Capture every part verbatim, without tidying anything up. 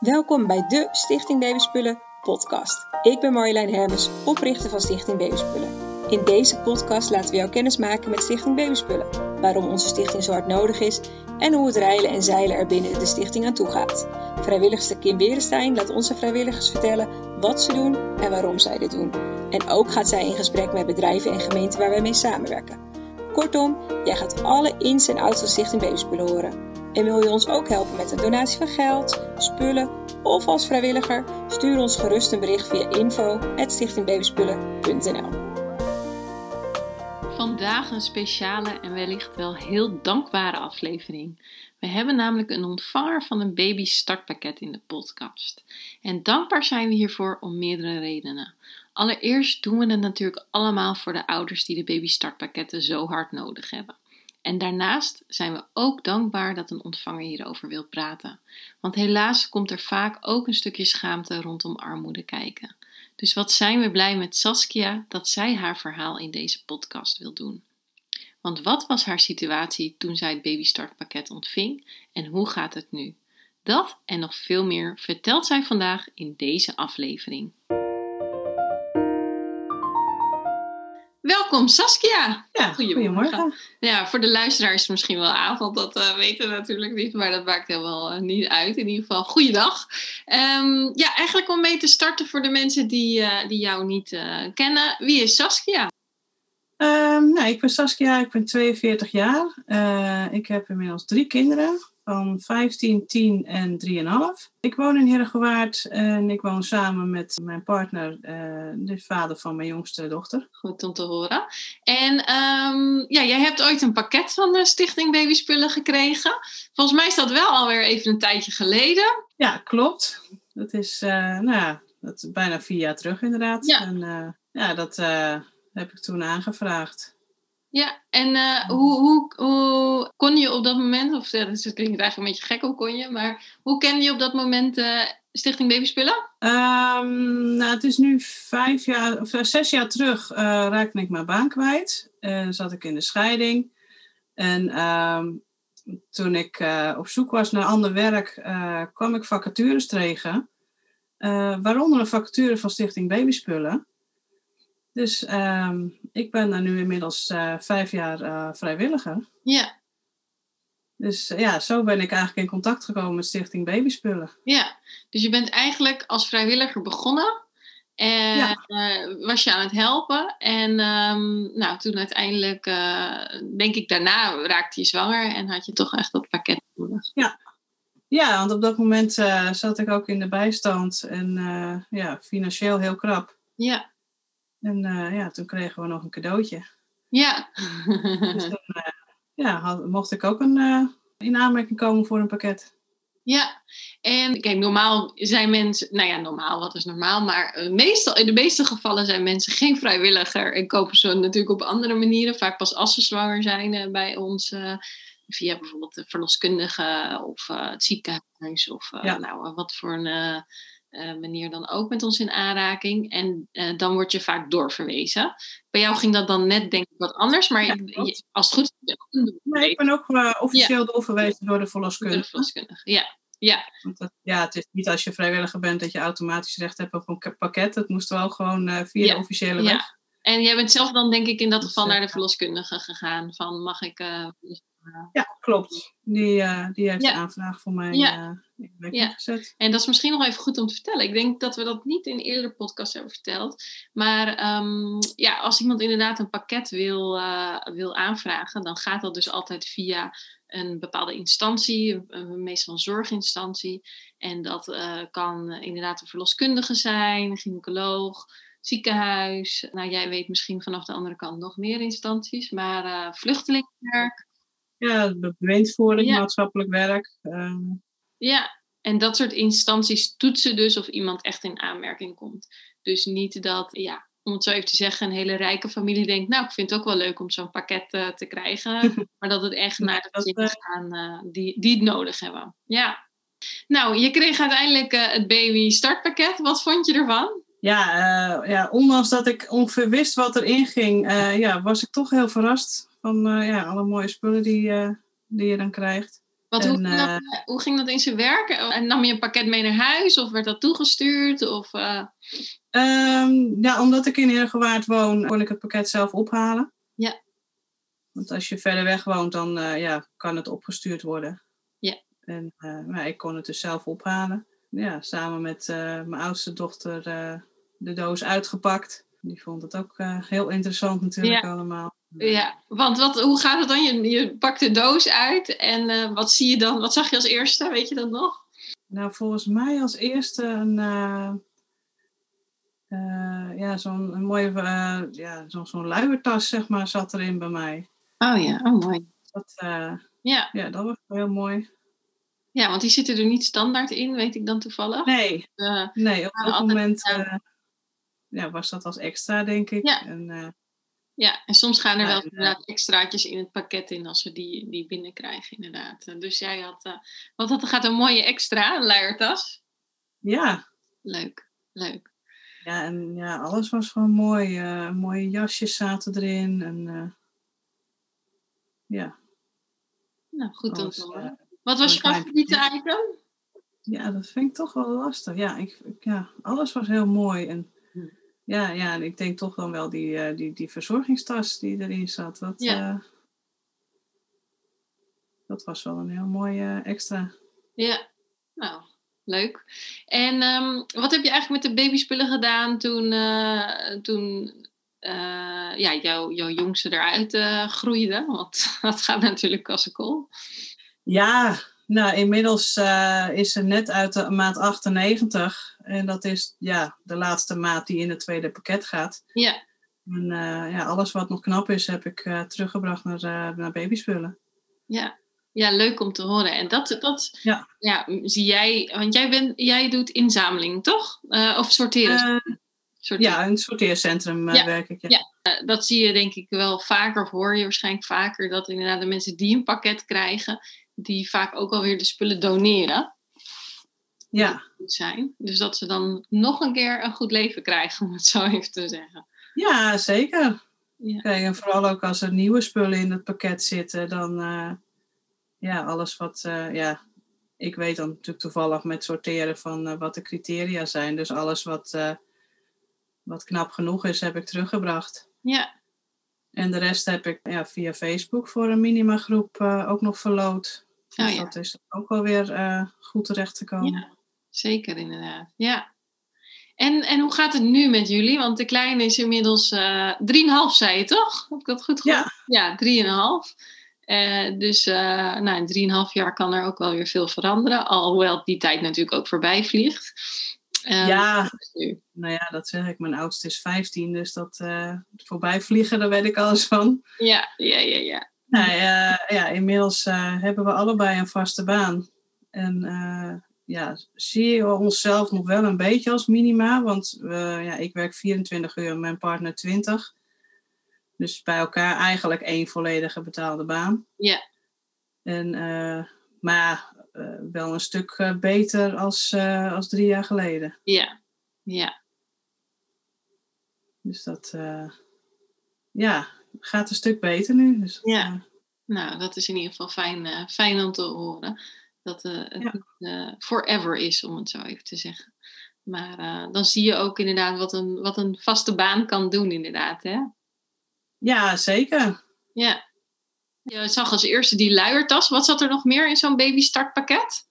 Welkom bij de Stichting Babyspullen podcast. Ik ben Marjolein Hermes, oprichter van Stichting Babyspullen. In deze podcast laten we jou kennis maken met Stichting Babyspullen, waarom onze stichting zo hard nodig is en hoe het reilen en zeilen er binnen de stichting aan toe gaat. Vrijwilligster Kim Berenstein laat onze vrijwilligers vertellen wat ze doen en waarom zij dit doen. En ook gaat zij in gesprek met bedrijven en gemeenten waar wij mee samenwerken. Kortom, jij gaat alle ins en outs van Stichting Babyspullen horen. En wil je ons ook helpen met een donatie van geld, spullen of als vrijwilliger? Stuur ons gerust een bericht via info at stichtingbabyspullen punt n l. Vandaag een speciale en wellicht wel heel dankbare aflevering. We hebben namelijk een ontvanger van een baby startpakket in de podcast. En dankbaar zijn we hiervoor om meerdere redenen. Allereerst doen we het natuurlijk allemaal voor de ouders die de baby startpakketten zo hard nodig hebben. En daarnaast zijn we ook dankbaar dat een ontvanger hierover wil praten. Want helaas komt er vaak ook een stukje schaamte rondom armoede kijken. Dus wat zijn we blij met Saskia dat zij haar verhaal in deze podcast wil doen. Want wat was haar situatie toen zij het babystartpakket ontving en hoe gaat het nu? Dat en nog veel meer vertelt zij vandaag in deze aflevering. Welkom Saskia. Ja, goedemorgen. goedemorgen. Ja, voor de luisteraars is het misschien wel avond, dat uh, weten we natuurlijk niet, maar dat maakt helemaal uh, niet uit. In ieder geval, goeiedag. Um, ja, eigenlijk om mee te starten voor de mensen die, uh, die jou niet uh, kennen. Wie is Saskia? Um, nou, ik ben Saskia, ik ben tweeënveertig jaar. Uh, ik heb inmiddels drie kinderen van vijftien, tien en drie komma vijf. Ik woon in Heerhugowaard en ik woon samen met mijn partner, uh, de vader van mijn jongste dochter. Goed om te horen. En um, ja, jij hebt ooit een pakket van de Stichting Babyspullen gekregen. Volgens mij is dat wel alweer even een tijdje geleden. Ja, klopt. Dat is, uh, nou ja, dat is bijna vier jaar terug inderdaad. Ja. En uh, ja, dat uh, heb ik toen aangevraagd. Ja, en uh, hoe, hoe, hoe kon je op dat moment, of ja, dat klinkt eigenlijk een beetje gek, hoe kon je, maar hoe kende je op dat moment uh, Stichting Babyspullen? Um, nou, het is nu vijf jaar, of zes jaar terug uh, raakte ik mijn baan kwijt. Uh, zat ik in de scheiding. En um, toen ik uh, op zoek was naar ander werk, uh, kwam ik vacatures tegen. Uh, waaronder een vacature van Stichting Babyspullen. Dus um, ik ben daar nu inmiddels uh, vijf jaar uh, vrijwilliger. Ja. Dus uh, ja, zo ben ik eigenlijk in contact gekomen met Stichting Babyspullen. Ja, dus je bent eigenlijk als vrijwilliger begonnen. En ja. uh, was je aan het helpen. En um, nou, toen uiteindelijk, uh, denk ik daarna, raakte je zwanger. En had je toch echt dat pakket nodig. Ja, ja, want op dat moment uh, zat ik ook in de bijstand. En uh, ja, financieel heel krap. Ja. En uh, ja, toen kregen we nog een cadeautje. Ja. Dus dan uh, ja, had, mocht ik ook een, uh, in aanmerking komen voor een pakket. Ja, en kijk, normaal zijn mensen, nou ja, normaal, wat is normaal? Maar uh, meestal, in de meeste gevallen zijn mensen geen vrijwilliger en kopen ze natuurlijk op andere manieren. Vaak pas als ze zwanger zijn uh, bij ons, uh, via bijvoorbeeld de verloskundige of uh, het ziekenhuis of uh, ja. nou, wat voor een... Uh, Uh, manier dan ook met ons in aanraking. En uh, dan word je vaak doorverwezen. Bij jou ging dat dan net denk ik wat anders. Maar ja, je, als het goed is... Nee, ik ben ook uh, officieel ja. doorverwezen door de verloskundige. Door de verloskundige, ja. Ja. Want dat, ja, het is niet als je vrijwilliger bent dat je automatisch recht hebt op een pakket. Het moest wel gewoon uh, via ja. de officiële weg. Ja. En jij bent zelf dan denk ik in dat geval dus, naar de verloskundige gegaan. Van mag ik... Uh, Ja, klopt. Die, uh, die heeft ja. de aanvraag voor mij ja. uh, in werking ja. gezet. En dat is misschien nog even goed om te vertellen. Ik denk dat we dat niet in een eerdere podcast hebben verteld. Maar um, ja, als iemand inderdaad een pakket wil, uh, wil aanvragen, dan gaat dat dus altijd via een bepaalde instantie, meestal een zorginstantie. En dat uh, kan inderdaad een verloskundige zijn, een gynaecoloog, ziekenhuis. Nou, jij weet misschien vanaf de andere kant nog meer instanties, maar uh, vluchtelingenwerk. Ja, bewindvoering, ja. maatschappelijk werk. Uh... Ja, en dat soort instanties toetsen dus of iemand echt in aanmerking komt. Dus niet dat, ja, om het zo even te zeggen, een hele rijke familie denkt, nou, ik vind het ook wel leuk om zo'n pakket uh, te krijgen. Maar dat het echt naar de gezinnen uh... gaan uh, die, die het nodig hebben. Ja. Nou, je kreeg uiteindelijk uh, het baby startpakket. Wat vond je ervan? Ja, uh, ja, ondanks dat ik ongeveer wist wat erin ging, uh, ja, was ik toch heel verrast van uh, ja, alle mooie spullen die, uh, die je dan krijgt. Want hoe, ging dat, uh, hoe ging dat in zijn werk? En nam je een pakket mee naar huis of werd dat toegestuurd? Of, uh... um, ja, omdat ik in Heergewaard woon, kon ik het pakket zelf ophalen. Ja. Want als je verder weg woont, dan uh, ja, kan het opgestuurd worden. Ja. En uh, maar ik kon het dus zelf ophalen. Ja, samen met uh, mijn oudste dochter uh, de doos uitgepakt. Die vond het ook uh, heel interessant natuurlijk ja. allemaal. Ja, want wat, hoe gaat het dan? Je, je pakt de doos uit en uh, wat zie je dan? Wat zag je als eerste? Weet je dat nog? Nou, volgens mij als eerste een... Uh, uh, ja, zo'n een mooie... Uh, ja, zo, zo'n luiertas, zeg maar, zat erin bij mij. Oh ja, oh mooi. Dat, uh, ja. ja, dat was heel mooi. Ja, want die zitten er niet standaard in, weet ik dan toevallig. Nee, uh, nee op dat moment uh, ja. Ja, was dat als extra, denk ik. Ja, en, uh, ja, en soms gaan er wel en, inderdaad extraatjes in het pakket in als we die, die binnenkrijgen, inderdaad. Dus jij had, uh, want dat gaat een mooie extra, een luiertas. Ja. Leuk, leuk. Ja, en ja, alles was gewoon mooi. Uh, mooie jasjes zaten erin. En, uh, ja. Nou, goed om te horen. Uh, Wat was je favoriete item? Ja, dat vind ik toch wel lastig. Ja, ik, ik, ja alles was heel mooi. En hm. ja, ja, ik denk toch dan wel die, uh, die, die verzorgingstas die erin zat. Dat, ja. uh, dat was wel een heel mooi uh, extra. Ja, nou, leuk. En um, wat heb je eigenlijk met de babyspullen gedaan toen, uh, toen uh, ja, jouw, jouw jongste eruit uh, groeide? Want dat gaat natuurlijk als een kool. Ja, nou inmiddels uh, is ze net uit de maat achtennegentig. En dat is ja, de laatste maat die in het tweede pakket gaat. Ja. En uh, ja, alles wat nog knap is, heb ik uh, teruggebracht naar, uh, naar babyspullen. Ja. Ja, leuk om te horen. En dat, dat ja. Ja, zie jij, want jij, bent, jij doet inzameling, toch? Uh, of sorteren? Uh, sorteren? Ja, in het sorteercentrum uh, ja. werk ik. Ja, ja. Uh, dat zie je denk ik wel vaker, of hoor je waarschijnlijk vaker, dat inderdaad de mensen die een pakket krijgen, die vaak ook alweer de spullen doneren. Ja. Goed zijn. Dus dat ze dan nog een keer een goed leven krijgen, om het zo even te zeggen. Ja, zeker. Ja. Kijk, en vooral ook als er nieuwe spullen in het pakket zitten, dan uh, ja, alles wat, uh, ja, ik weet dan natuurlijk toevallig met sorteren van uh, wat de criteria zijn. Dus alles wat, uh, wat knap genoeg is, heb ik teruggebracht. Ja. En de rest heb ik ja, via Facebook voor een minimagroep uh, ook nog verloot. Dus oh, ja. dat is ook wel weer uh, goed terecht te komen. Ja, zeker inderdaad. Ja. En, en hoe gaat het nu met jullie? Want de kleine is inmiddels uh, drieënhalf, zei je toch? Heb ik dat goed gehoord? Ja. Ja, drieënhalf. Uh, dus uh, nou, in drieënhalf jaar kan er ook wel weer veel veranderen. Alhoewel die tijd natuurlijk ook voorbij vliegt. Um, ja, nou ja, dat zeg ik. Mijn oudste is vijftien, dus dat uh, voorbij vliegen, daar weet ik alles van. Ja, ja, ja, ja. Nou uh, ja, inmiddels uh, hebben we allebei een vaste baan. En uh, ja, zie je onszelf nog wel een beetje als minima, want uh, ja, ik werk vierentwintig uur en mijn partner twintig. Dus bij elkaar eigenlijk één volledige betaalde baan. Ja. En, uh, maar uh, wel een stuk uh, beter als, uh, als drie jaar geleden. Ja, ja. Dus dat uh, ja, gaat een stuk beter nu. Dus dat, ja. Uh, nou, dat is in ieder geval fijn, uh, fijn om te horen. Dat uh, het ja. niet uh, forever is, om het zo even te zeggen. Maar uh, dan zie je ook inderdaad wat een, wat een vaste baan kan doen, inderdaad, hè? Ja, zeker. Ja. Je zag als eerste die luiertas. Wat zat er nog meer in zo'n baby startpakket?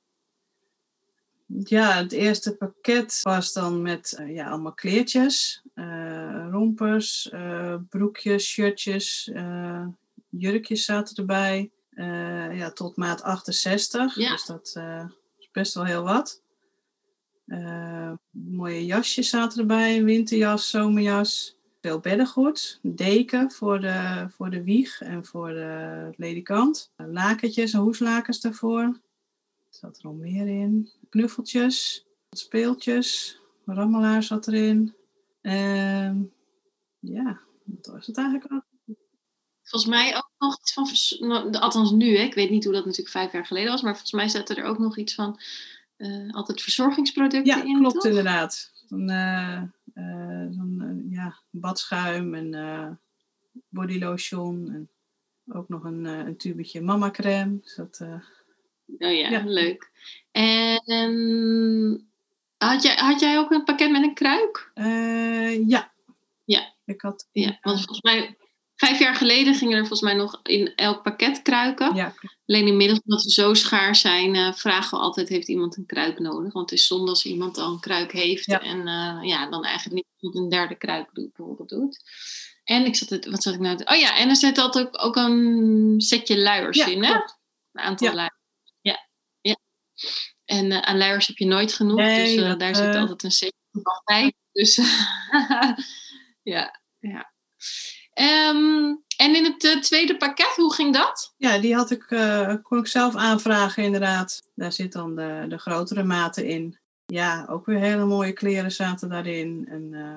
Ja, het eerste pakket was dan met uh, ja, allemaal kleertjes. Uh, rompers, uh, broekjes, shirtjes, uh, jurkjes zaten erbij. Uh, ja, tot maat achtenzestig. Ja. Dus dat uh, is best wel heel wat. Uh, mooie jasjes zaten erbij. Winterjas, zomerjas. Veel beddengoed. Deken voor de, voor de wieg en voor de ledikant. Lakentjes en hoeslakens daarvoor. Er zat er nog meer in. Knuffeltjes. Speeltjes. Rammelaar zat erin. Uh, ja, dat was het eigenlijk ook. Volgens mij ook nog iets van, althans nu, hè? Ik weet niet hoe dat natuurlijk vijf jaar geleden was, maar volgens mij zat er ook nog iets van uh, altijd verzorgingsproducten ja, in. Klopt, toch? Inderdaad. Zo'n uh, uh, zo uh, ja, badschuim en uh, bodylotion en ook nog een, uh, een tubetje mama crème. Dus dat, uh, Oh ja, Ja. leuk. En had jij, had jij ook een pakket met een kruik? Uh, ja. Ja. Ik had... Ja, Uh, want volgens mij... Vijf jaar geleden gingen er volgens mij nog in elk pakket kruiken. Ja. Alleen inmiddels, omdat ze zo schaars zijn, uh, vragen we altijd, heeft iemand een kruik nodig? Want het is zonde als iemand al een kruik heeft Ja. en uh, ja, dan eigenlijk niet een derde kruik doet, bijvoorbeeld doet. En ik zat het, wat zat ik nou? Oh ja, en er zit altijd ook, ook een setje luiers Ja, in, hè? klopt. Een aantal Ja. luiers. Ja, ja. En uh, aan luiers heb je nooit genoeg, nee, dus uh, dat, daar uh... zit altijd een setje bij. Dus ja, ja. Um, en in het uh, tweede pakket, hoe ging dat? Ja, die had ik, uh, kon ik zelf aanvragen inderdaad. Daar zit dan de, de grotere maten in. Ja, ook weer hele mooie kleren zaten daarin. En uh,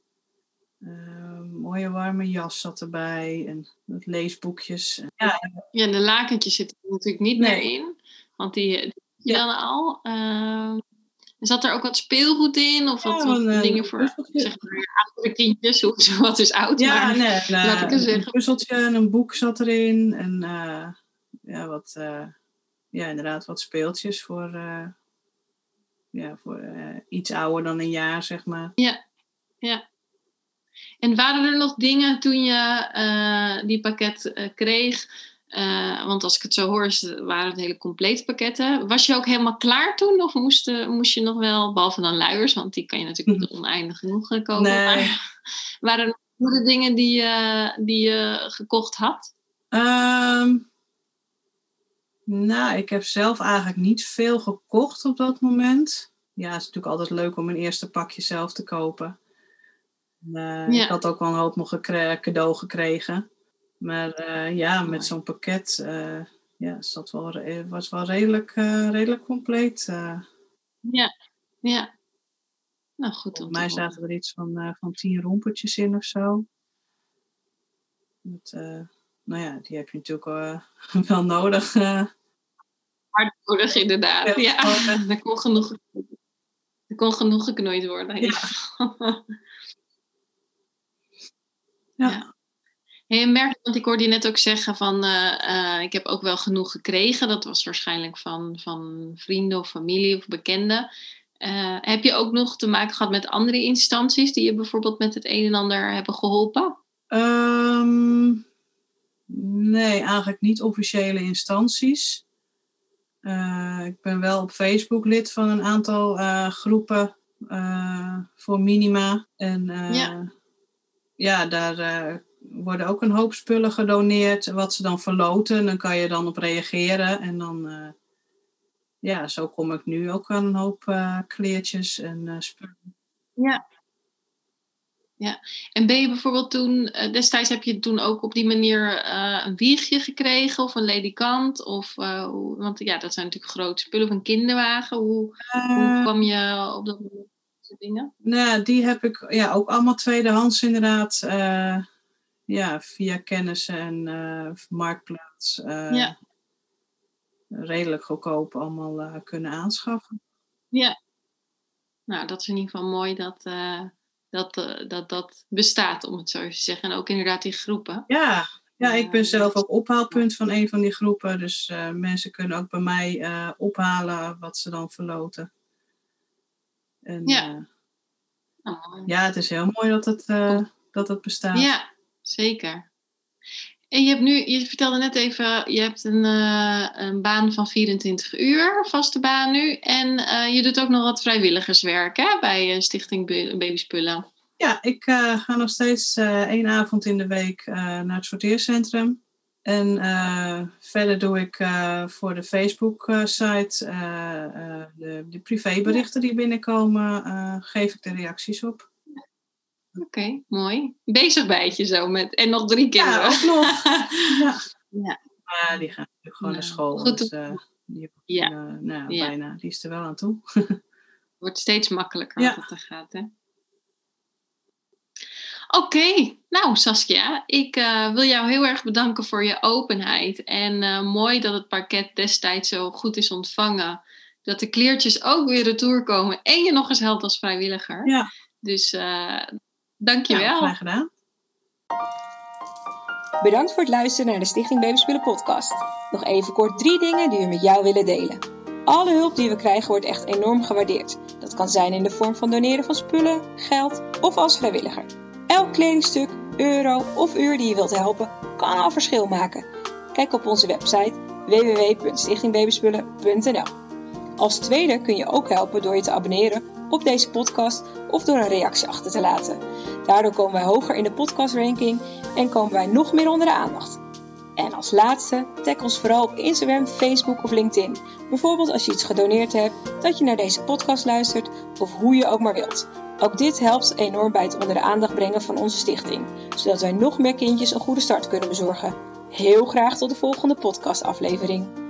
uh, mooie warme jas zat erbij. En wat leesboekjes. Ja, ja, de lakentjes zitten er natuurlijk niet nee. meer in. Want die, die heb je ja. dan al. Uh, zat er ook wat speelgoed in? Of wat, ja, wat een, dingen een voor zeg maar, oudere kindjes? Hoe zo wat is oud, ja, maar nee, nee, laat ik eens zeggen. Een puzzeltje en een boek zat erin. En uh, ja, wat, uh, ja, inderdaad wat speeltjes voor, uh, ja, voor uh, iets ouder dan een jaar, zeg maar. Ja, ja. En waren er nog dingen toen je uh, die pakket uh, kreeg? Uh, want als ik het zo hoor, waren het hele complete pakketten. Was je ook helemaal klaar toen? Of moest, uh, moest je nog wel, behalve dan luiers, want die kan je natuurlijk niet oneindig genoeg kopen. Nee. Maar waren er nog andere dingen die, uh, die je gekocht had? Um, nou, ik heb zelf eigenlijk niet veel gekocht op dat moment. Ja, het is natuurlijk altijd leuk om een eerste pakje zelf te kopen. Uh, ja. Ik had ook wel een hoop nog gekre- cadeau gekregen. Maar uh, ja, met zo'n pakket uh, ja, zat wel re- was wel redelijk, uh, redelijk compleet. Uh. Ja, ja. Nou goed. Volgens mij zaten er iets van, uh, van tien rompertjes in of zo. Met, uh, nou ja, die heb je natuurlijk uh, wel nodig. Uh. Hard nodig, inderdaad. Ja, ja. Er kon genoeg, er kon genoeg geknoeid worden. Ja. ja. ja. En je merkt, want ik hoorde je net ook zeggen van, uh, uh, ik heb ook wel genoeg gekregen. Dat was waarschijnlijk van, van vrienden of familie of bekenden. Uh, heb je ook nog te maken gehad met andere instanties die je bijvoorbeeld met het een en ander hebben geholpen? Um, nee, eigenlijk niet officiële instanties. Uh, ik ben wel op Facebook lid van een aantal uh, groepen uh, voor minima. En uh, ja. ja, daar uh, worden ook een hoop spullen gedoneerd, wat ze dan verloten. Dan kan je dan op reageren. En dan, uh, ja, zo kom ik nu ook aan een hoop uh, kleertjes en uh, spullen. Ja. Ja, en ben je bijvoorbeeld toen, uh, destijds heb je toen ook op die manier uh, een wiegje gekregen of een ledikant? Of, uh, hoe, want ja, dat zijn natuurlijk grote spullen, of een kinderwagen. Hoe, uh, hoe kwam je op dat soort dingen? Nou, die heb ik ja, ook allemaal tweedehands inderdaad. Uh, ja, via kennissen en uh, Marktplaats. Uh, ja. Redelijk goedkoop allemaal uh, kunnen aanschaffen. Ja, nou dat is in ieder geval mooi dat... Uh, Dat, uh, dat dat bestaat, om het zo even te zeggen. En ook inderdaad die groepen. Ja, ja ik ben zelf ook ophaalpunt van een van die groepen. Dus uh, mensen kunnen ook bij mij uh, ophalen wat ze dan verloten. En, ja. Uh, oh. Ja, het is heel mooi dat het, uh, dat het bestaat. Ja, zeker. En je hebt nu, je vertelde net even, je hebt een, uh, een baan van vierentwintig uur, vaste baan nu. En uh, je doet ook nog wat vrijwilligerswerk hè, bij uh, Stichting Babyspullen. Ja, ik uh, ga nog steeds uh, één avond in de week uh, naar het sorteercentrum. En uh, verder doe ik uh, voor de Facebook-site uh, uh, de, de privéberichten die binnenkomen, uh, geef ik de reacties op. Oké, okay, mooi. Bezig bijtje zo met... En nog drie kinderen. Ja, ook nog. ja. Ja. ja, die gaan natuurlijk gewoon nou, naar school. Goed. Dus, uh, die, ja. Uh, nou, ja. bijna. Die is er wel aan toe. Wordt steeds makkelijker ja. als het er gaat, hè? Oké, okay. Nou Saskia, ik uh, wil jou heel erg bedanken voor je openheid. En uh, mooi dat het pakket destijds zo goed is ontvangen. Dat de kleertjes ook weer retour komen en je nog eens helpt als vrijwilliger. Ja. Dus uh, dank je ja, wel. Graag gedaan. Bedankt voor het luisteren naar de Stichting Babyspullen podcast. Nog even kort drie dingen die we met jou willen delen. Alle hulp die we krijgen wordt echt enorm gewaardeerd. Dat kan zijn in de vorm van doneren van spullen, geld of als vrijwilliger. Elk kledingstuk, euro of uur die je wilt helpen, kan al verschil maken. Kijk op onze website w w w punt stichting babyspullen punt n l. Als tweede kun je ook helpen door je te abonneren op deze podcast of door een reactie achter te laten. Daardoor komen wij hoger in de podcastranking en komen wij nog meer onder de aandacht. En als laatste, tag ons vooral op Instagram, Facebook of LinkedIn. Bijvoorbeeld als je iets gedoneerd hebt, dat je naar deze podcast luistert of hoe je ook maar wilt. Ook dit helpt enorm bij het onder de aandacht brengen van onze stichting, zodat wij nog meer kindjes een goede start kunnen bezorgen. Heel graag tot de volgende podcastaflevering.